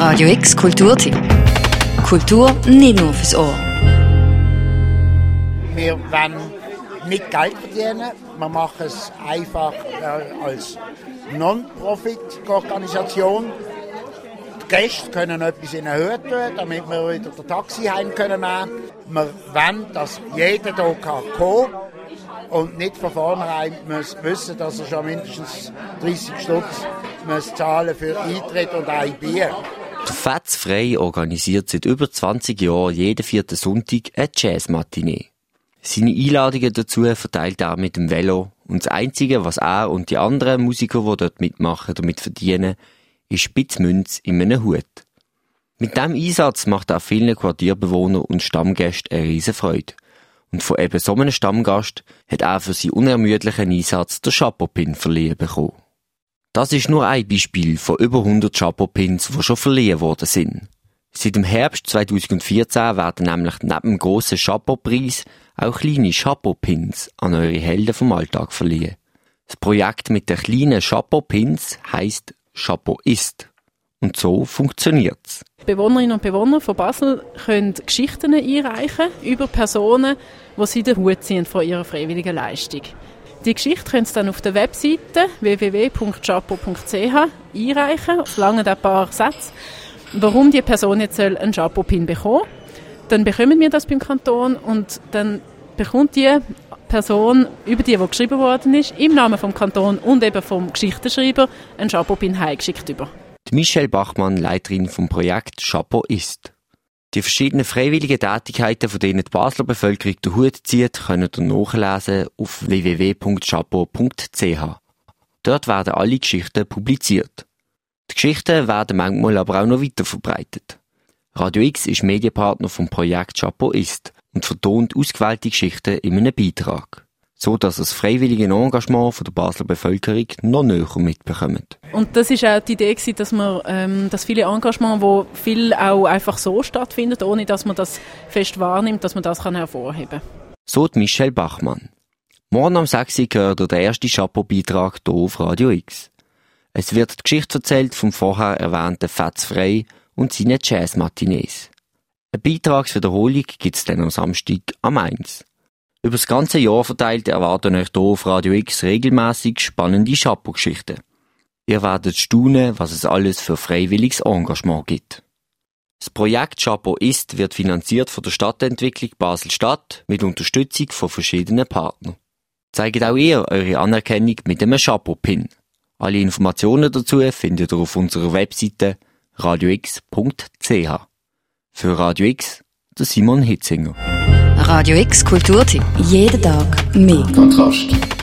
Radio X Kulturtipp. Kultur nicht nur fürs Ohr. Wir wollen nicht Geld verdienen. Wir machen es einfach als Non-Profit-Organisation. Die Gäste können etwas in den Hut tun, damit wir wieder das Taxi heim können nehmen. Wir wollen, dass jeder hier kommen kann und nicht von vornherein muss wissen, dass er schon mindestens 30 Stutz zahlen für Eintritt und ein Bier. Der Fats Frey organisiert seit über 20 Jahren jeden 4. Sonntag eine Jazz-Matinee. Seine Einladungen dazu verteilt er mit dem Velo und das Einzige, was er und die anderen Musiker, die dort mitmachen, damit verdienen, ist Spitzmünz in einem Hut. Mit diesem Einsatz macht er vielen Quartierbewohnern und Stammgästen eine riesen Freude. Und von eben so einem Stammgast hat er für seinen unermüdlichen Einsatz den Chapeau-Pin verliehen bekommen. Das ist nur ein Beispiel von über 100 Chapeau-Pins, die schon verliehen worden sind. Seit dem Herbst 2014 werden nämlich neben dem grossen Chapeau-Preis auch kleine Chapeau-Pins an eure Helden vom Alltag verliehen. Das Projekt mit den kleinen Chapeau-Pins heisst Chapeau ist. Und so funktioniert's. Bewohnerinnen und Bewohner von Basel können Geschichten einreichen über Personen, die sie den Hut ziehen von ihrer freiwilligen Leistung. Die Geschichte können Sie dann auf der Webseite www.chapeau.ch einreichen. Es langen ein paar Sätze, warum die Person jetzt einen Chapeau-Pin bekommen soll. Dann bekommen wir das beim Kanton und dann bekommt die Person, über die geschrieben worden ist, im Namen vom Kanton und eben vom Geschichtenschreiber, einen Chapeau-Pin heimgeschickt über. Die Michelle Bachmann, Leiterin vom Projekt Chapeau ist. Die verschiedenen freiwilligen Tätigkeiten, von denen die Basler Bevölkerung den Hut zieht, können ihr nachlesen auf www.chapeau.ch. Dort werden alle Geschichten publiziert. Die Geschichten werden manchmal aber auch noch weiterverbreitet. Radio X ist Medienpartner vom Projekt Chapeau ist und vertont ausgewählte Geschichten in einem Beitrag, so dass das freiwillige Engagement von der Basler Bevölkerung noch näher mitbekommt. Und das ist auch die Idee, dass man, dass viele Engagements, wo viel auch einfach so stattfindet, ohne dass man das fest wahrnimmt, dass man das hervorheben kann. So die Michelle Bachmann. Morgen am 6. Uhr gehört der erste Chapeau-Beitrag hier auf Radio X. Es wird die Geschichte erzählt vom vorher erwähnten Fats Frey und seinen Jazz-Matinees. Eine Beitragswiederholung gibt es dann am Samstag am 1. Über das ganze Jahr verteilt erwarten euch hier auf Radio X regelmäßig spannende Chapeau-Geschichten. Ihr werdet staunen, was es alles für freiwilliges Engagement gibt. Das Projekt Chapeau ist wird finanziert von der Stadtentwicklung Basel-Stadt mit Unterstützung von verschiedenen Partnern. Zeigt auch ihr eure Anerkennung mit einem Chapeau-Pin. Alle Informationen dazu findet ihr auf unserer Webseite radiox.ch. Für Radio X, der Simon Hitzinger. Radio X Kulturtipp. Jeden Tag mehr. Kontrast.